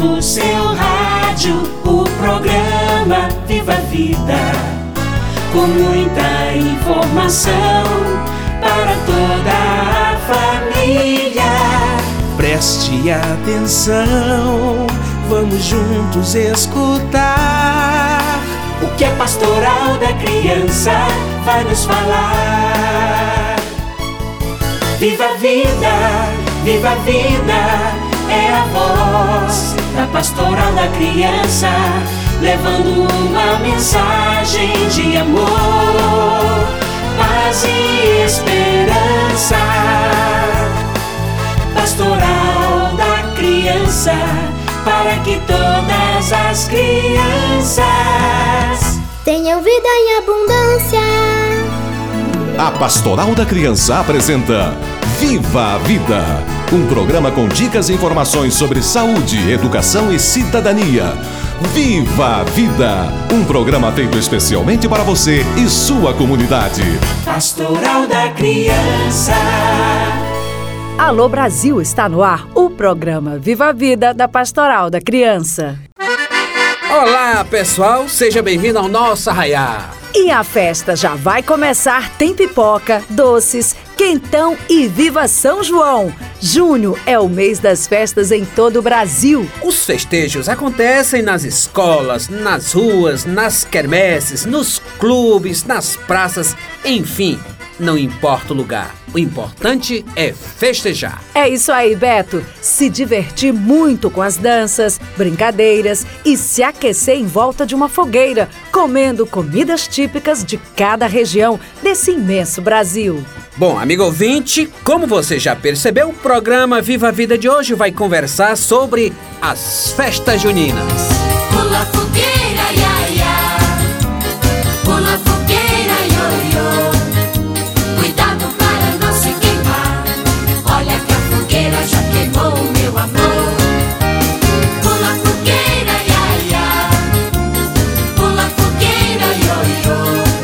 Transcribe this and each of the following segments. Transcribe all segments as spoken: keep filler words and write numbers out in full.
no seu rádio o programa Viva a Vida, com muita informação para toda a família. Preste atenção, vamos juntos escutar o que a Pastoral da Criança vai nos falar. Viva a vida, viva a vida, é a voz da Pastoral da Criança, levando uma mensagem de amor, paz e esperança. Pastoral da Criança, para que todas as crianças tenham vida em abundância. A Pastoral da Criança apresenta Viva a Vida, um programa com dicas e informações sobre saúde, educação e cidadania. Viva a Vida, um programa feito especialmente para você e sua comunidade. Pastoral da Criança. Alô Brasil, está no ar o programa Viva a Vida da Pastoral da Criança. Olá pessoal, seja bem-vindo ao nosso arraiá. E a festa já vai começar, tem pipoca, doces, quentão e viva São João! Junho é o mês das festas em todo o Brasil. Os festejos acontecem nas escolas, nas ruas, nas quermesses, nos clubes, nas praças, enfim, não importa o lugar. O importante é festejar. É isso aí, Beto. Se divertir muito com as danças, brincadeiras e se aquecer em volta de uma fogueira, comendo comidas típicas de cada região desse imenso Brasil. Bom, amigo ouvinte, como você já percebeu, o programa Viva a Vida de hoje vai conversar sobre as festas juninas. Pula fogueira, ia, ia. Pula fogueira, io, io. Cuidado para não se queimar. Olha que a fogueira já queimou, meu amor. Pula fogueira, ia, ia. Pula fogueira, io, io.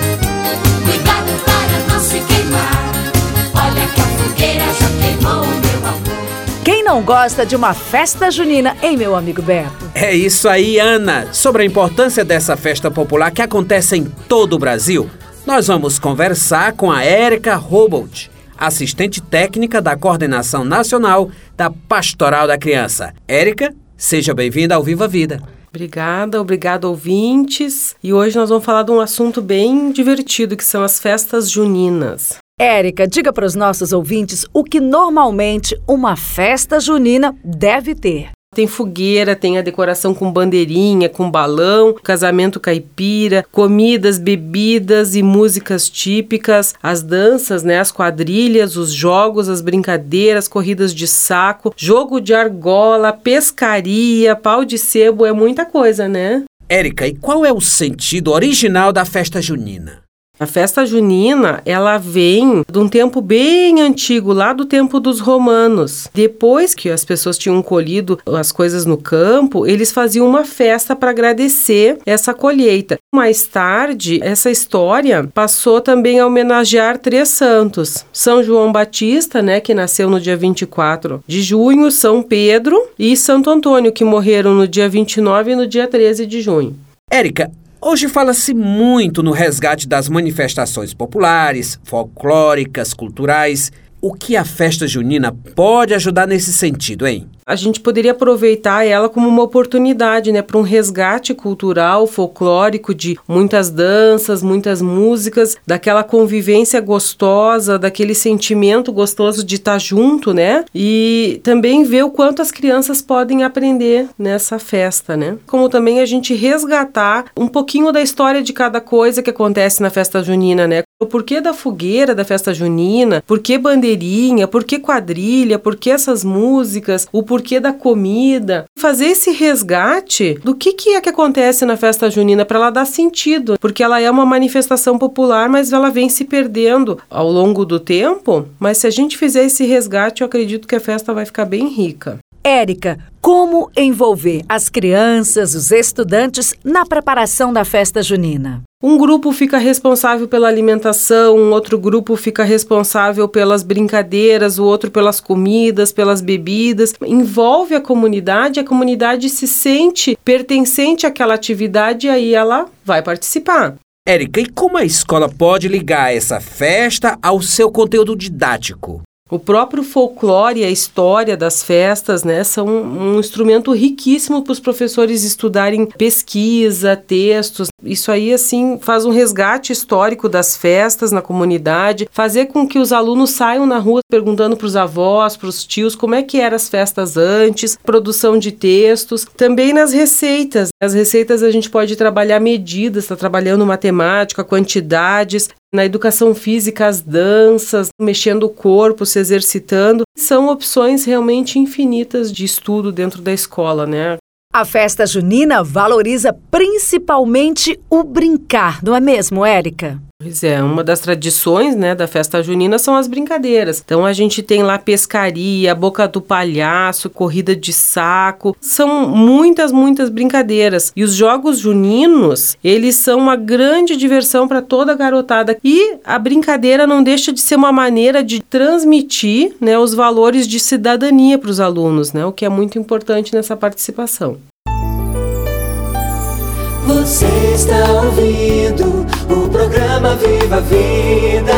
Cuidado para não se queimar. Olha que a fogueira já queimou, meu amor. Quem não gosta de uma festa junina, hein, meu amigo Beto? É isso aí, Ana. Sobre a importância dessa festa popular que acontece em todo o Brasil, nós vamos conversar com a Érica Robolt, assistente técnica da Coordenação Nacional da Pastoral da Criança. Érica, seja bem-vinda ao Viva a Vida. Obrigada, obrigada ouvintes. E hoje nós vamos falar de um assunto bem divertido, que são as festas juninas. Érica, diga para os nossos ouvintes o que normalmente uma festa junina deve ter. Tem fogueira, tem a decoração com bandeirinha, com balão, casamento caipira, comidas, bebidas e músicas típicas, as danças, né, as quadrilhas, os jogos, as brincadeiras, corridas de saco, jogo de argola, pescaria, pau de sebo, é muita coisa, né? Érica, e qual é o sentido original da festa junina? A festa junina, ela vem de um tempo bem antigo, lá do tempo dos romanos. Depois que as pessoas tinham colhido as coisas no campo, eles faziam uma festa para agradecer essa colheita. Mais tarde, essa história passou também a homenagear três santos. São João Batista, né, que nasceu no dia vinte e quatro de junho, São Pedro e Santo Antônio, que morreram no dia vinte e nove e no dia treze de junho. Érica, hoje fala-se muito no resgate das manifestações populares, folclóricas, culturais. O que a festa junina pode ajudar nesse sentido, hein? A gente poderia aproveitar ela como uma oportunidade, né, para um resgate cultural, folclórico de muitas danças, muitas músicas, daquela convivência gostosa, daquele sentimento gostoso de estar junto, né? E também ver o quanto as crianças podem aprender nessa festa, né? Como também a gente resgatar um pouquinho da história de cada coisa que acontece na festa junina, né? O porquê da fogueira da festa junina, por que bandeirinha, por que quadrilha, por que essas músicas, o porquê da comida. Fazer esse resgate do que, que é que acontece na festa junina para ela dar sentido, porque ela é uma manifestação popular, mas ela vem se perdendo ao longo do tempo. Mas se a gente fizer esse resgate, eu acredito que a festa vai ficar bem rica. Érica, como envolver as crianças, os estudantes, na preparação da festa junina? Um grupo fica responsável pela alimentação, um outro grupo fica responsável pelas brincadeiras, o outro pelas comidas, pelas bebidas. Envolve a comunidade, a comunidade se sente pertencente àquela atividade e aí ela vai participar. Érica, e como a escola pode ligar essa festa ao seu conteúdo didático? O próprio folclore e a história das festas, né, são um instrumento riquíssimo para os professores estudarem pesquisa, textos. Isso aí, assim, faz um resgate histórico das festas na comunidade, fazer com que os alunos saiam na rua perguntando para os avós, para os tios, como é que eram as festas antes, produção de textos. Também nas receitas. As receitas a gente pode trabalhar medidas, está trabalhando matemática, quantidades. Na educação física, as danças, mexendo o corpo, se exercitando, são opções realmente infinitas de estudo dentro da escola, né? A festa junina valoriza principalmente o brincar, não é mesmo, Érica? Pois é, uma das tradições, né, da festa junina são as brincadeiras. Então a gente tem lá pescaria, boca do palhaço, corrida de saco. São muitas, muitas brincadeiras. E os jogos juninos, eles são uma grande diversão para toda a garotada. E a brincadeira não deixa de ser uma maneira de transmitir, né, os valores de cidadania para os alunos, né, o que é muito importante nessa participação. Você está ouvindo o programa Viva a Vida.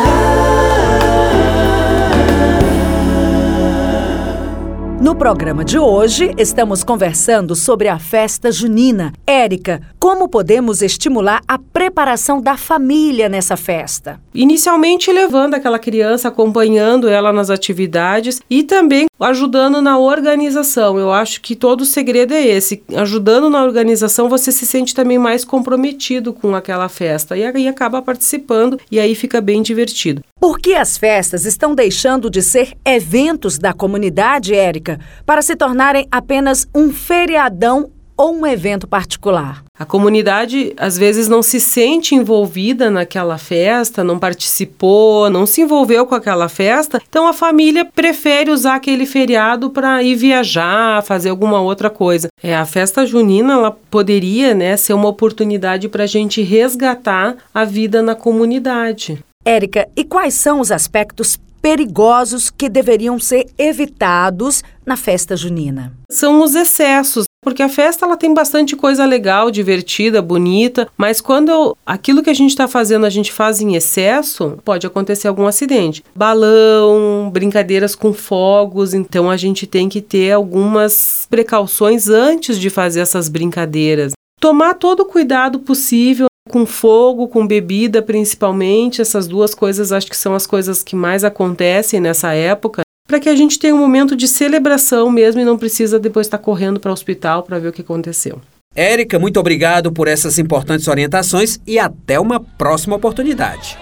No programa de hoje, estamos conversando sobre a festa junina. Érica, como podemos estimular a preparação da família nessa festa? Inicialmente levando aquela criança, acompanhando ela nas atividades e também ajudando na organização. Eu acho que todo o segredo é esse. Ajudando na organização, você se sente também mais comprometido com aquela festa e aí acaba participando e aí fica bem divertido. Por que as festas estão deixando de ser eventos da comunidade, Érica, para se tornarem apenas um feriadão ou um evento particular? A comunidade, às vezes, não se sente envolvida naquela festa, não participou, não se envolveu com aquela festa, então a família prefere usar aquele feriado para ir viajar, fazer alguma outra coisa. É, a festa junina, ela poderia, né, ser uma oportunidade para a gente resgatar a vida na comunidade. Érica, e quais são os aspectos perigosos que deveriam ser evitados na festa junina? São os excessos, porque a festa ela tem bastante coisa legal, divertida, bonita, mas quando eu, aquilo que a gente está fazendo a gente faz em excesso, pode acontecer algum acidente. Balão, brincadeiras com fogos, então a gente tem que ter algumas precauções antes de fazer essas brincadeiras. Tomar todo o cuidado possível com fogo, com bebida principalmente, essas duas coisas acho que são as coisas que mais acontecem nessa época, para que a gente tenha um momento de celebração mesmo e não precisa depois estar correndo para o hospital para ver o que aconteceu. Érica, muito obrigado por essas importantes orientações e até uma próxima oportunidade.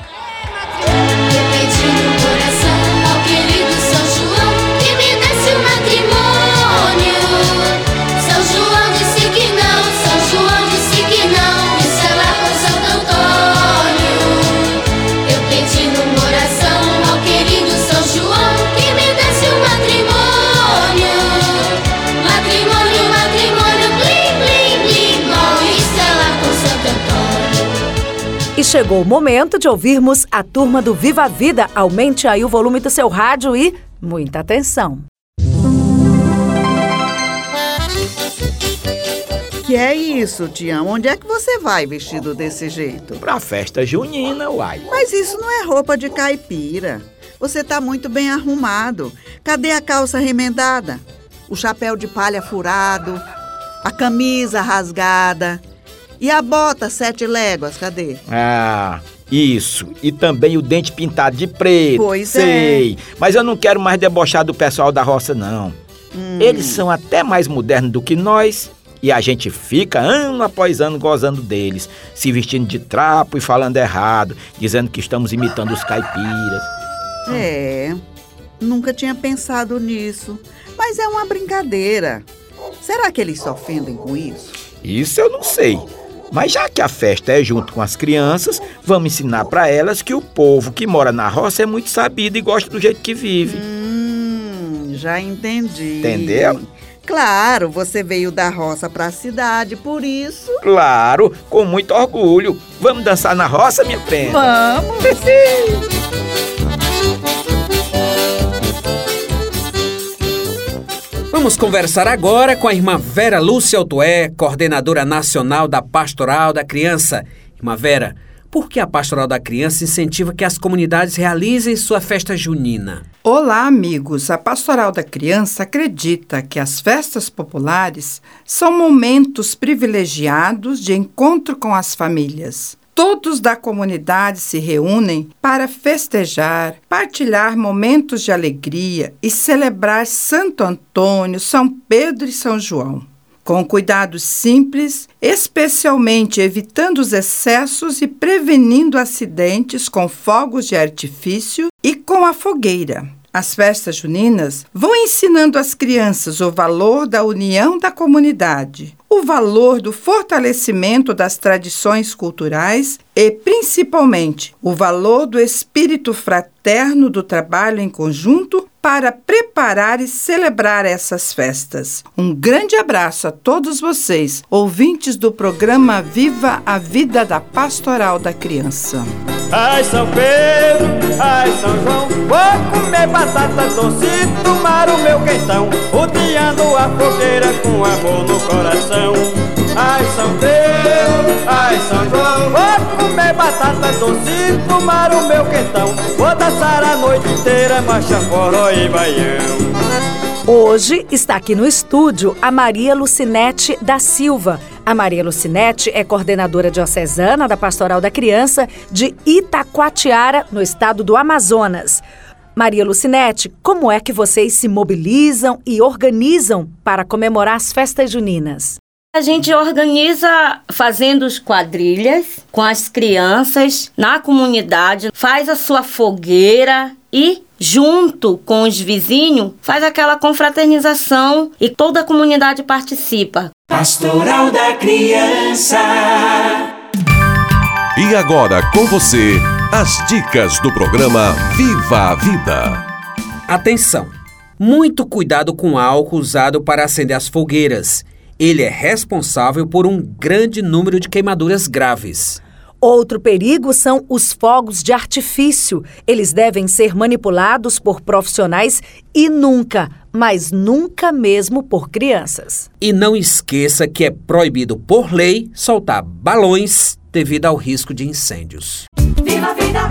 E chegou o momento de ouvirmos a turma do Viva a Vida. Aumente aí o volume do seu rádio e muita atenção. Que é isso, Tião? Onde é que você vai vestido desse jeito? Pra festa junina, uai. Mas isso não é roupa de caipira. Você tá muito bem arrumado. Cadê a calça remendada? O chapéu de palha furado? A camisa rasgada? E a bota sete léguas, cadê? Ah, isso. E também o dente pintado de preto. Pois sei. é. Mas eu não quero mais debochar do pessoal da roça, não. Hum. Eles são até mais modernos do que nós. E a gente fica ano após ano gozando deles, se vestindo de trapo e falando errado, dizendo que estamos imitando os caipiras. É, nunca tinha pensado nisso. Mas é uma brincadeira. Será que eles se ofendem com isso? Isso eu não sei. Mas já que a festa é junto com as crianças, vamos ensinar para elas que o povo que mora na roça é muito sabido e gosta do jeito que vive. Hum, já entendi. Entendeu? Claro, você veio da roça para a cidade, por isso... Claro, com muito orgulho. Vamos dançar na roça, minha prenda? Vamos! Vamos conversar agora com a irmã Vera Lúcia Otué, coordenadora nacional da Pastoral da Criança. Irmã Vera, por que a Pastoral da Criança incentiva que as comunidades realizem sua festa junina? Olá, amigos! A Pastoral da Criança acredita que as festas populares são momentos privilegiados de encontro com as famílias. Todos da comunidade se reúnem para festejar, partilhar momentos de alegria e celebrar Santo Antônio, São Pedro e São João. Com cuidados simples, especialmente evitando os excessos e prevenindo acidentes com fogos de artifício e com a fogueira. As festas juninas vão ensinando às crianças o valor da união da comunidade, o valor do fortalecimento das tradições culturais e, principalmente, o valor do espírito fraterno do trabalho em conjunto para preparar e celebrar essas festas. Um grande abraço a todos vocês, ouvintes do programa Viva a Vida da Pastoral da Criança. Ai, São Pedro, ai, São João, vou comer batata doce e tomar o meu quentão, rodeando a fogueira com amor no coração. Ai, São Pedro, ai, São João, vou comer batata doce e tomar o meu quentão, vou dançar a noite inteira, marcha, forró e baião. Hoje está aqui no estúdio a Maria Lucinete da Silva. A Maria Lucinete é coordenadora diocesana da Pastoral da Criança de Itacoatiara, no estado do Amazonas. Maria Lucinete, como é que vocês se mobilizam e organizam para comemorar as festas juninas? A gente organiza fazendo as quadrilhas com as crianças na comunidade, faz a sua fogueira e, junto com os vizinhos, faz aquela confraternização e toda a comunidade participa. Pastoral da Criança. E agora com você, as dicas do programa Viva a Vida. Atenção! Muito cuidado com o álcool usado para acender as fogueiras. Ele é responsável por um grande número de queimaduras graves. Outro perigo são os fogos de artifício. Eles devem ser manipulados por profissionais e nunca, mas nunca mesmo por crianças. E não esqueça que é proibido por lei soltar balões devido ao risco de incêndios. Viva a vida!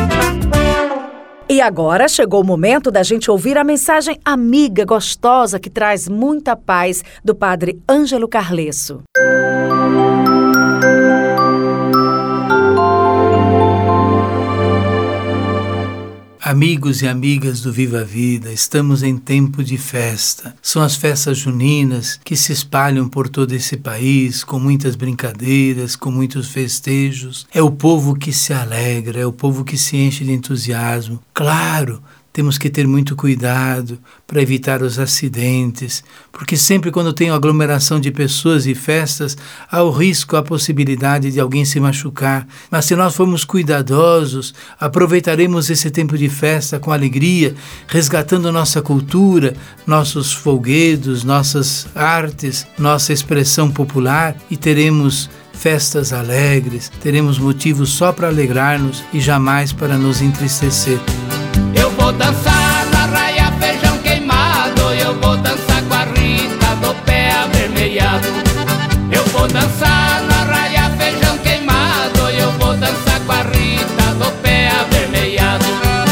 E agora chegou o momento da gente ouvir a mensagem amiga, gostosa, que traz muita paz, do padre Ângelo Carlesso. Amigos e amigas do Viva a Vida, estamos em tempo de festa. São as festas juninas que se espalham por todo esse país, com muitas brincadeiras, com muitos festejos. É o povo que se alegra, é o povo que se enche de entusiasmo. Claro, temos que ter muito cuidado para evitar os acidentes, porque sempre quando tem aglomeração de pessoas e festas, há o risco, a possibilidade de alguém se machucar. Mas se nós formos cuidadosos, aproveitaremos esse tempo de festa com alegria, resgatando nossa cultura, nossos folguedos, nossas artes, nossa expressão popular, e teremos festas alegres, teremos motivos só para alegrar-nos e jamais para nos entristecer. Eu vou dançar na raia feijão queimado, eu vou dançar com a Rita do pé avermelhado. Eu vou dançar na raia feijão queimado, eu vou dançar com a Rita do pé avermelhado.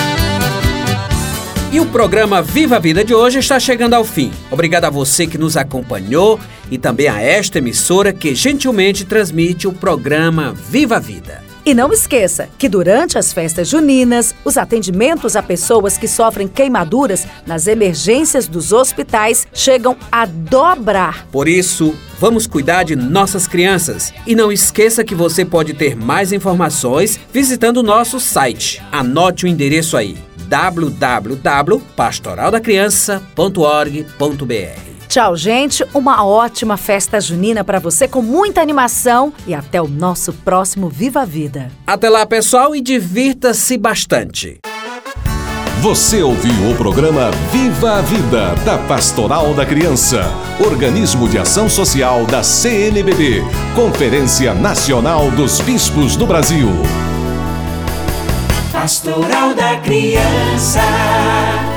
E o programa Viva a Vida de hoje está chegando ao fim. Obrigado a você que nos acompanhou e também a esta emissora que gentilmente transmite o programa Viva a Vida. E não esqueça que durante as festas juninas, os atendimentos a pessoas que sofrem queimaduras nas emergências dos hospitais chegam a dobrar. Por isso, vamos cuidar de nossas crianças. E não esqueça que você pode ter mais informações visitando o nosso site. Anote o endereço aí: w w w ponto pastoral da criança ponto org ponto b r. Tchau, gente. Uma ótima festa junina para você, com muita animação, e até o nosso próximo Viva a Vida. Até lá, pessoal, e divirta-se bastante. Você ouviu o programa Viva a Vida, da Pastoral da Criança, organismo de ação social da C N B B, Conferência Nacional dos Bispos do Brasil. Pastoral da Criança.